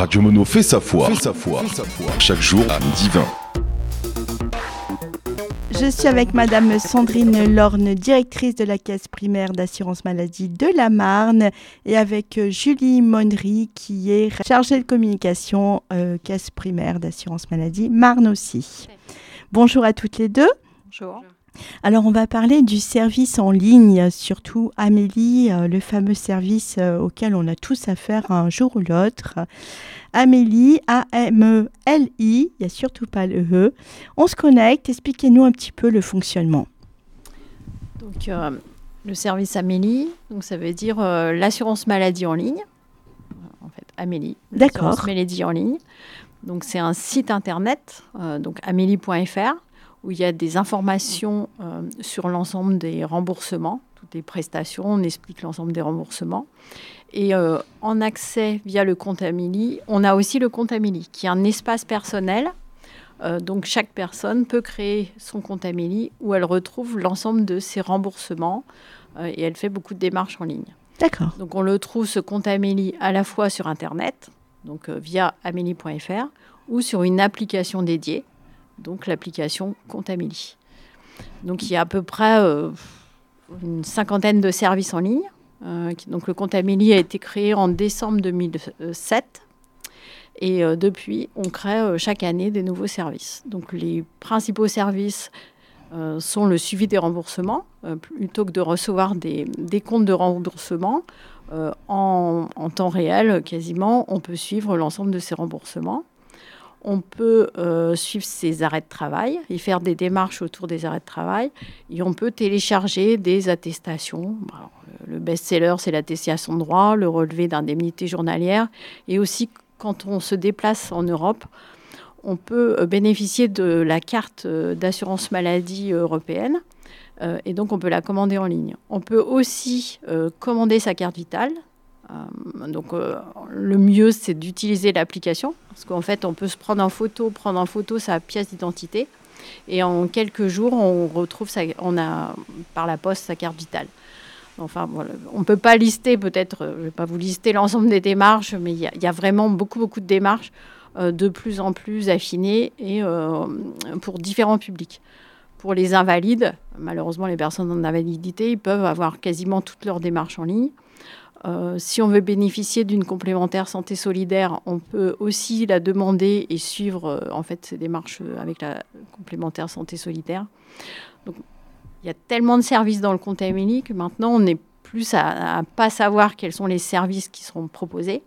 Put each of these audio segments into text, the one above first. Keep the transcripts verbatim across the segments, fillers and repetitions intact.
Radio Mono fait sa foi. Fait sa foi. Chaque jour à midi vingt. Je suis avec Madame Sandrine Lorne, directrice de la Caisse primaire d'assurance maladie de la Marne, et avec Julie Monnery, qui est chargée de communication euh, Caisse primaire d'assurance maladie Marne aussi. Bonjour à toutes les deux. Bonjour. Alors, on va parler du service en ligne, surtout Amélie, euh, le fameux service euh, auquel on a tous affaire un jour ou l'autre. Amélie, A M E L I, il n'y a surtout pas le E. On se connecte, expliquez-nous un petit peu le fonctionnement. Donc, euh, le service Amélie, donc ça veut dire euh, l'assurance maladie en ligne. En fait, Amélie, D'accord. l'assurance maladie en ligne. Donc, c'est un site internet, euh, donc amélie point f r, où il y a des informations euh, sur l'ensemble des remboursements, toutes les prestations, on explique l'ensemble des remboursements. Et euh, en accès via le compte Amélie, on a aussi le compte Amélie, qui est un espace personnel. Euh, donc, chaque personne peut créer son compte Amélie où elle retrouve l'ensemble de ses remboursements euh, et elle fait beaucoup de démarches en ligne. D'accord. Donc, on le trouve, ce compte Amélie, à la fois sur Internet, donc euh, via amélie point f r, ou sur une application dédiée, donc l'application Compte Amélie. Donc, il y a à peu près euh, une cinquantaine de services en ligne. Euh, donc, le compte Amélie a été créé en décembre deux mille sept. Et euh, depuis, on crée euh, chaque année des nouveaux services. Donc, les principaux services euh, sont le suivi des remboursements. Euh, plutôt que de recevoir des, des comptes de remboursement, euh, en, en temps réel, quasiment, on peut suivre l'ensemble de ces remboursements. On peut euh, suivre ses arrêts de travail et faire des démarches autour des arrêts de travail. Et on peut télécharger des attestations. Alors, le best-seller, c'est l'attestation de droit, le relevé d'indemnité journalière. Et aussi, quand on se déplace en Europe, on peut bénéficier de la carte d'assurance maladie européenne. Euh, et donc, on peut la commander en ligne. On peut aussi euh, commander sa carte vitale. Euh, donc, euh, le mieux, c'est d'utiliser l'application parce qu'en fait, on peut se prendre en photo, prendre en photo sa pièce d'identité et en quelques jours, on retrouve sa, on a par la poste sa carte vitale. Enfin, voilà. On ne peut pas lister, peut-être, je ne vais pas vous lister l'ensemble des démarches, mais il y, y a vraiment beaucoup, beaucoup de démarches euh, de plus en plus affinées et euh, pour différents publics. Pour les invalides, malheureusement, les personnes en invalidité, ils peuvent avoir quasiment toutes leurs démarches en ligne. Euh, si on veut bénéficier d'une complémentaire santé solidaire, on peut aussi la demander et suivre euh, en fait ces démarches avec la complémentaire santé solidaire. Donc, il y a tellement de services dans le compte Amélie que maintenant on est plus à ne pas savoir quels sont les services qui seront proposés.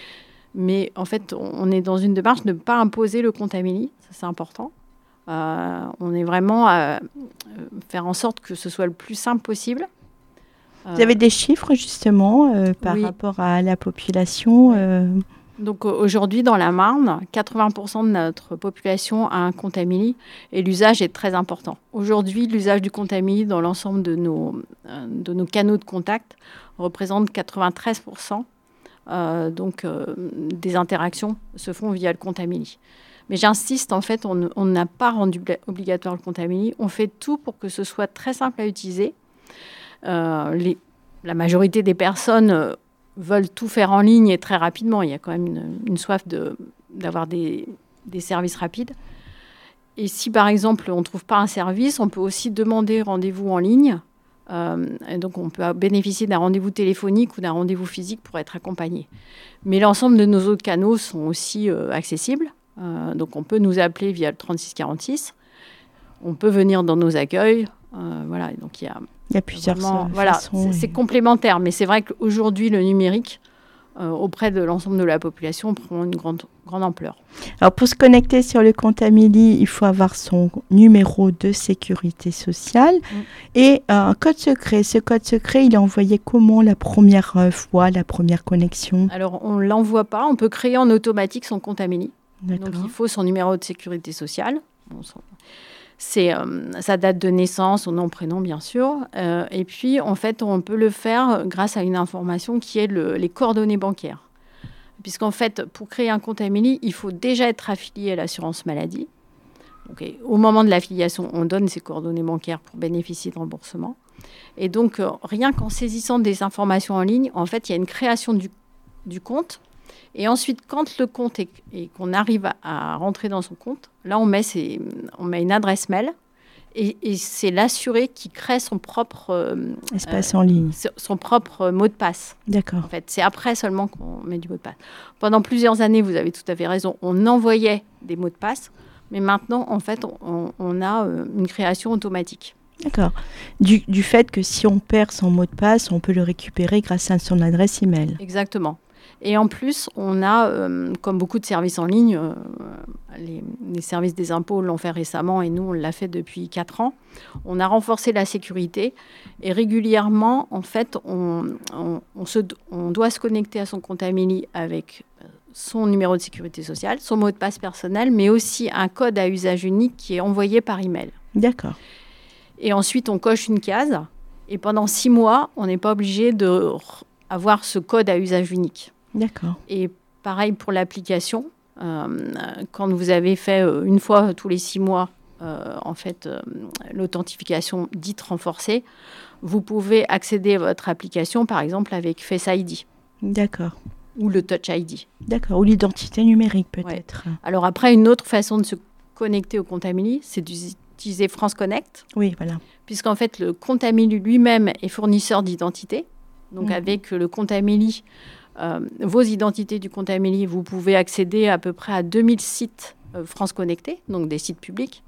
Mais en fait, on est dans une démarche de ne pas imposer le compte Amélie, ça c'est important. Euh, on est vraiment à faire en sorte que ce soit le plus simple possible. Vous avez des chiffres justement euh, par oui. rapport à la population euh... Donc aujourd'hui, dans la Marne, quatre-vingts pour cent de notre population a un compte Amélie et l'usage est très important. Aujourd'hui, l'usage du compte Amélie dans l'ensemble de nos, euh, de nos canaux de contact représente quatre-vingt-treize pour cent. Euh, donc euh, des interactions se font via le compte Amélie. Mais j'insiste, en fait, on n'a pas rendu obligatoire le compte Amélie. On fait tout pour que ce soit très simple à utiliser. Euh, les, la majorité des personnes euh, veulent tout faire en ligne et très rapidement. Il y a quand même une, une soif de, d'avoir des, des services rapides. Et si, par exemple, on ne trouve pas un service, on peut aussi demander rendez-vous en ligne. Euh, et donc, on peut bénéficier d'un rendez-vous téléphonique ou d'un rendez-vous physique pour être accompagné. Mais l'ensemble de nos autres canaux sont aussi euh, accessibles. Euh, donc, on peut nous appeler via le trente-six quarante-six. On peut venir dans nos accueils. Euh, voilà, donc il y a... Il y a plusieurs Vraiment, voilà, façons. c'est, c'est complémentaire, mais c'est vrai qu'aujourd'hui, le numérique, euh, auprès de l'ensemble de la population, prend une grande, grande ampleur. Alors, pour se connecter sur le compte Amélie, il faut avoir son numéro de sécurité sociale mmh. et un code secret. Ce code secret, il est envoyé comment la première fois, la première connexion? Alors, on ne l'envoie pas. On peut créer en automatique son compte Amélie. D'accord. Donc, il faut son numéro de sécurité sociale. Bon, son... C'est euh, sa date de naissance, son nom, prénom, bien sûr. Euh, et puis, en fait, on peut le faire grâce à une information qui est le, les coordonnées bancaires. Puisqu'en fait, pour créer un compte Amélie, il faut déjà être affilié à l'assurance maladie. Donc, au moment de l'affiliation, on donne ses coordonnées bancaires pour bénéficier de remboursement. Et donc, euh, rien qu'en saisissant des informations en ligne, en fait, il y a une création du, du compte Et ensuite, quand le compte est, et qu'on arrive à, à rentrer dans son compte, là, on met, ses, on met une adresse mail et, et c'est l'assuré qui crée son propre euh, espace euh, en ligne, son propre mot de passe. D'accord. En fait, c'est après seulement qu'on met du mot de passe. Pendant plusieurs années, vous avez tout à fait raison, on envoyait des mots de passe, mais maintenant, en fait, on, on a euh, une création automatique. D'accord. Du, du fait que si on perd son mot de passe, on peut le récupérer grâce à son adresse email. Exactement. Et en plus, on a, euh, comme beaucoup de services en ligne, euh, les, les services des impôts l'ont fait récemment et nous, on l'a fait depuis quatre ans. On a renforcé la sécurité et régulièrement, en fait, on, on, on, se, on doit se connecter à son compte Amélie avec son numéro de sécurité sociale, son mot de passe personnel, mais aussi un code à usage unique qui est envoyé par email. D'accord. Et ensuite, on coche une case et pendant six mois, on n'est pas obligé d'avoir ce code à usage unique. D'accord. Et pareil pour l'application. Euh, quand vous avez fait euh, une fois tous les six mois, euh, en fait, euh, l'authentification dite renforcée, vous pouvez accéder à votre application, par exemple, avec Face I D. D'accord. Ou le Touch I D. D'accord. Ou l'identité numérique, peut-être. Ouais. Alors après, une autre façon de se connecter au compte Amélie, c'est d'utiliser France Connect. Oui, voilà. Puisqu'en fait, le compte Amélie lui-même est fournisseur d'identité. Donc, mmh. avec le compte Amélie, Euh, vos identités du compte Amélie, vous pouvez accéder à peu près à deux mille sites euh, France Connectés, donc des sites publics.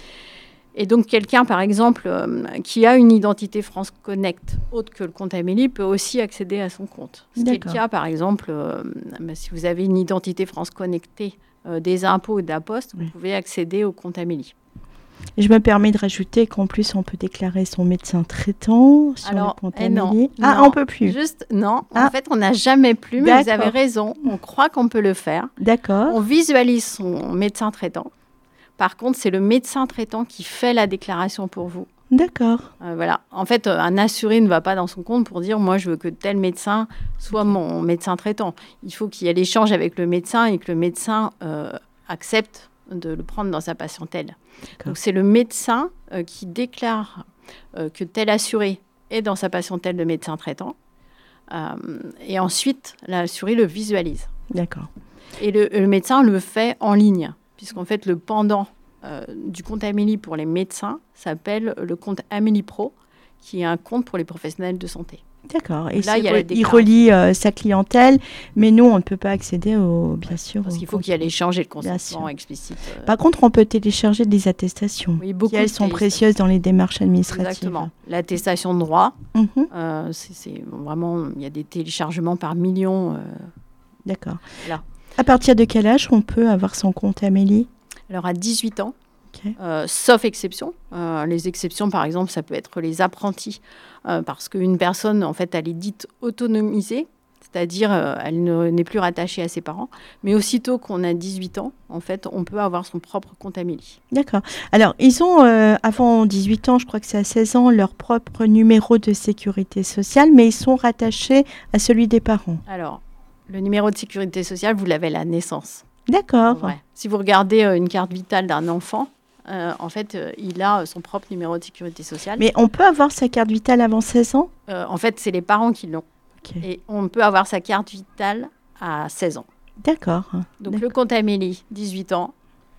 Et donc, quelqu'un, par exemple, euh, qui a une identité France Connect autre que le compte Amélie peut aussi accéder à son compte. Ce qui est le cas, par exemple, euh, bah, si vous avez une identité France Connectée euh, des impôts ou de la Poste, oui. Vous pouvez accéder au compte Amélie. Et je me permets de rajouter qu'en plus, on peut déclarer son médecin traitant sur Alors, le compte eh Amélie. Non, ah, non, on ne peut plus. Juste, non. Ah. En fait, on n'a jamais plus, mais vous avez raison. On croit qu'on peut le faire. D'accord. On visualise son médecin traitant. Par contre, c'est le médecin traitant qui fait la déclaration pour vous. D'accord. Euh, voilà. En fait, un assuré ne va pas dans son compte pour dire « moi, je veux que tel médecin soit mon médecin traitant ». Il faut qu'il y ait l'échange avec le médecin et que le médecin euh, accepte de le prendre dans sa patientèle. D'accord. Donc, c'est le médecin euh, qui déclare euh, que tel assuré est dans sa patientèle de médecin traitant. Euh, et ensuite, l'assuré le visualise. D'accord. Et le, le médecin le fait en ligne, puisqu'en fait, le pendant euh, du compte Amélie pour les médecins s'appelle le compte Amélie Pro, qui est un compte pour les professionnels de santé. D'accord. Et là, il, re- il relie euh, sa clientèle, mais nous, on ne peut pas accéder au, bien sûr. Parce qu'il faut qu'il y ait l'échange et le consentement explicite. Euh... Par contre, on peut télécharger des attestations, oui, beaucoup qui elles sont précieuses dans les démarches administratives. Exactement. L'attestation de droit, mm-hmm. euh, c'est, c'est vraiment, il y a des téléchargements par millions. Euh... D'accord. Là. À partir de quel âge on peut avoir son compte Amélie ? Alors, à dix-huit ans. Okay. Euh, sauf exception. Euh, les exceptions, par exemple, ça peut être les apprentis, euh, parce qu'une personne, en fait, elle est dite autonomisée, c'est-à-dire euh, elle ne, n'est plus rattachée à ses parents. Mais aussitôt qu'on a dix-huit ans, en fait, on peut avoir son propre compte Amélie. D'accord. Alors, ils ont, euh, avant dix-huit ans, je crois que c'est à seize ans, leur propre numéro de sécurité sociale, mais ils sont rattachés à celui des parents. Alors, le numéro de sécurité sociale, vous l'avez à la naissance. D'accord. Ouais. Si vous regardez euh, une carte vitale d'un enfant, Euh, en fait, euh, il a son propre numéro de sécurité sociale. Mais on peut avoir sa carte vitale avant seize ans ? euh, En fait, c'est les parents qui l'ont. Okay. Et on peut avoir sa carte vitale à seize ans. D'accord. Donc, D'accord. le compte Amélie, dix-huit ans,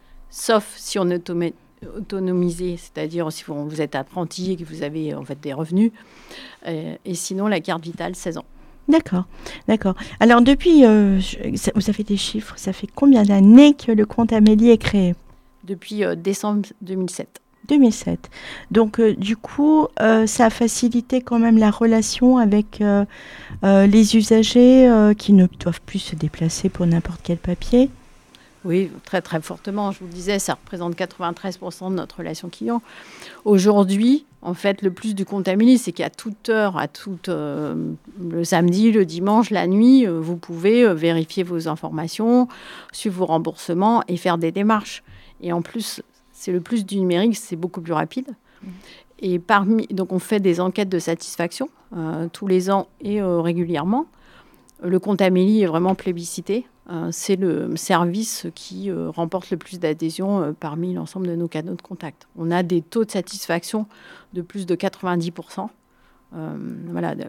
sauf si on est autom- autonomisé, c'est-à-dire si vous, vous êtes apprenti et que vous avez en fait, des revenus. Euh, et sinon, la carte vitale, seize ans. D'accord, d'accord. Alors, depuis, euh, je, vous avez des chiffres, ça fait combien d'années que le compte Amélie est créé ? Depuis euh, décembre deux mille sept. deux mille sept. Donc, euh, du coup, euh, ça a facilité quand même la relation avec euh, euh, les usagers euh, qui ne doivent plus se déplacer pour n'importe quel papier. Oui, très, très fortement. Je vous le disais, ça représente quatre-vingt-treize pour cent de notre relation client. Aujourd'hui, en fait, le plus du compte Amélie, c'est qu'à toute heure, à toute, euh, le samedi, le dimanche, la nuit, euh, vous pouvez euh, vérifier vos informations, suivre vos remboursements et faire des démarches. Et en plus, c'est le plus du numérique, c'est beaucoup plus rapide. Mmh. Et parmi, donc, on fait des enquêtes de satisfaction euh, tous les ans et euh, régulièrement. Le compte Amélie est vraiment plébiscité. Euh, c'est le service qui euh, remporte le plus d'adhésion euh, parmi l'ensemble de nos canaux de contact. On a des taux de satisfaction de plus de quatre-vingt-dix pour cent. Euh, voilà.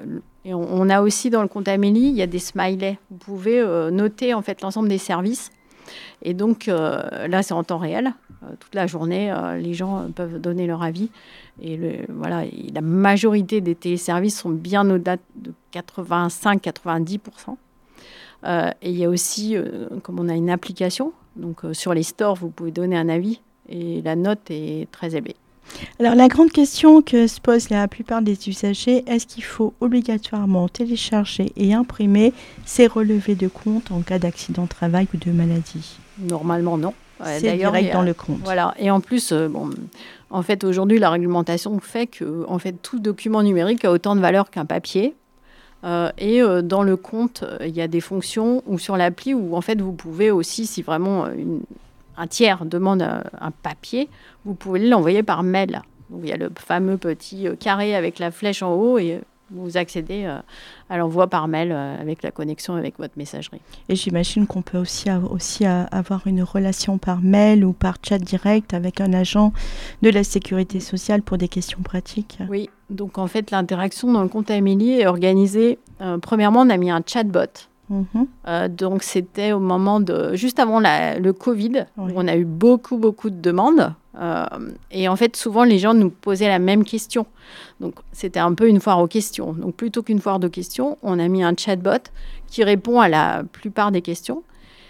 Et on, on a aussi dans le compte Amélie, il y a des smileys. Vous pouvez euh, noter en fait l'ensemble des services. Et donc euh, là, c'est en temps réel. Euh, toute la journée, euh, les gens peuvent donner leur avis. Et le, voilà, et la majorité des téléservices sont bien au-delà de quatre-vingt-cinq à quatre-vingt-dix pour cent. Euh, et il y a aussi, euh, comme on a une application, donc euh, sur les stores, vous pouvez donner un avis. Et la note est très élevée. Alors, la grande question que se posent la plupart des usagers, est-ce qu'il faut obligatoirement télécharger et imprimer ces relevés de compte en cas d'accident de travail ou de maladie ? Normalement, non. C'est D'ailleurs, direct a, dans le compte. Voilà. Et en plus, euh, bon, en fait, aujourd'hui, la réglementation fait que en fait, tout document numérique a autant de valeur qu'un papier. Euh, et euh, dans le compte, il y a des fonctions ou sur l'appli où en fait, vous pouvez aussi, si vraiment une un tiers demande un, un papier, vous pouvez l'envoyer par mail. Donc, il y a le fameux petit carré avec la flèche en haut et vous accédez à l'envoi par mail avec la connexion avec votre messagerie. Et j'imagine qu'on peut aussi, aussi avoir une relation par mail ou par chat direct avec un agent de la sécurité sociale pour des questions pratiques. Oui, donc en fait, l'interaction dans le compte Amélie est organisée. Euh, premièrement, on a mis un chatbot. Mmh. Euh, donc, c'était au moment de... Juste avant la, le Covid, oui. Où on a eu beaucoup, beaucoup de demandes. Euh, et en fait, souvent, les gens nous posaient la même question. Donc, c'était un peu une foire aux questions. Donc, plutôt qu'une foire de questions, on a mis un chatbot qui répond à la plupart des questions.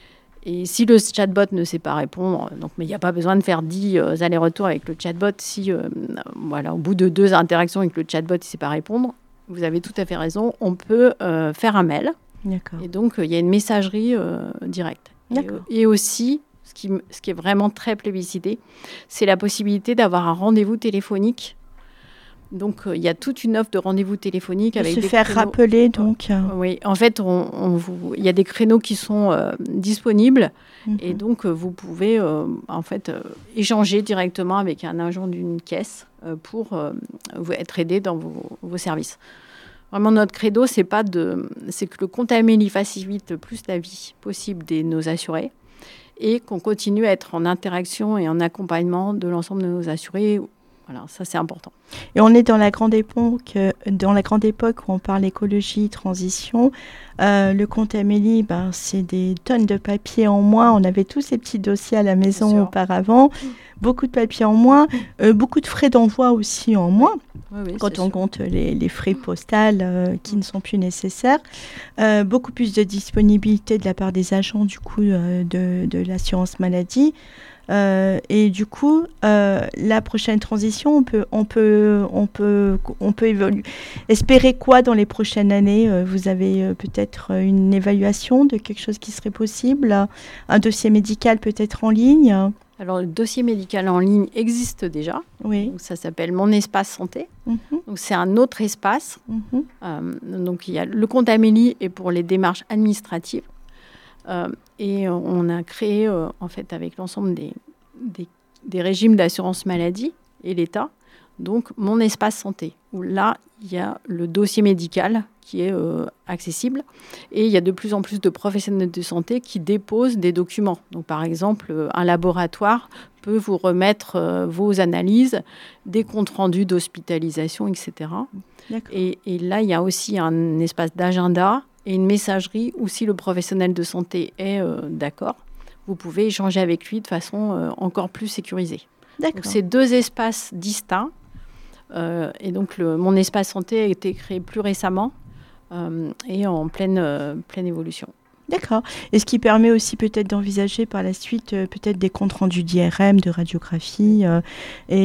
Et si le chatbot ne sait pas répondre, donc, mais il n'y a pas besoin de faire dix euh, allers-retours avec le chatbot. Si, euh, voilà, au bout de deux interactions avec le chatbot, il ne sait pas répondre, vous avez tout à fait raison. On peut euh, faire un mail. D'accord. Et donc, il euh, y a une messagerie euh, directe. D'accord. Et, et aussi, ce qui, ce qui est vraiment très plébiscité, c'est la possibilité d'avoir un rendez-vous téléphonique. Donc, il euh, y a toute une offre de rendez-vous téléphonique. De avec se des faire créneaux. rappeler, donc. Euh, oui, en fait, il on, on vous... y a des créneaux qui sont euh, disponibles. Mm-hmm. Et donc, euh, vous pouvez euh, en fait, euh, échanger directement avec un agent d'une caisse euh, pour euh, être aidé dans vos, vos services. Vraiment, notre credo, c'est, pas de, c'est que le compte Amélie facilite le plus la vie possible de nos assurés et qu'on continue à être en interaction et en accompagnement de l'ensemble de nos assurés. Voilà, ça, c'est important. Et on est dans la grande époque, dans la grande époque où on parle écologie, transition. Euh, le compte Amélie, ben, c'est des tonnes de papier en moins. On avait tous ces petits dossiers à la maison auparavant. Beaucoup de papier en moins. Euh, beaucoup de frais d'envoi aussi en moins. Oui, oui, quand on sûr. compte les, les frais postales euh, qui ne sont plus nécessaires. Euh, beaucoup plus de disponibilité de la part des agents du coup euh, de, de l'assurance maladie. Euh, et du coup, euh, la prochaine transition, on peut, on peut, on peut, on peut évoluer. Espérer quoi dans les prochaines années ? euh, Vous avez euh, peut-être une évaluation de quelque chose qui serait possible ? Un dossier médical peut-être en ligne ? Alors, le dossier médical en ligne existe déjà. Oui. Donc, ça s'appelle Mon Espace Santé. Mm-hmm. Donc, c'est un autre espace. Mm-hmm. Euh, donc, il y a le compte Amélie est pour les démarches administratives. Euh, et on a créé, euh, en fait, avec l'ensemble des, des, des régimes d'assurance maladie et l'État, donc Mon Espace Santé, où là, il y a le dossier médical qui est euh, accessible. Et il y a de plus en plus de professionnels de santé qui déposent des documents. Donc, par exemple, un laboratoire peut vous remettre euh, vos analyses, des comptes rendus d'hospitalisation, et cetera. Et, et là, il y a aussi un espace d'agenda et une messagerie où si le professionnel de santé est euh, d'accord, vous pouvez échanger avec lui de façon euh, encore plus sécurisée. D'accord. Donc, c'est deux espaces distincts. Euh, et donc, le, Mon Espace Santé a été créé plus récemment euh, et en pleine, euh, pleine évolution. D'accord. Et ce qui permet aussi peut-être d'envisager par la suite euh, peut-être des comptes rendus d'I R M, de radiographie euh, et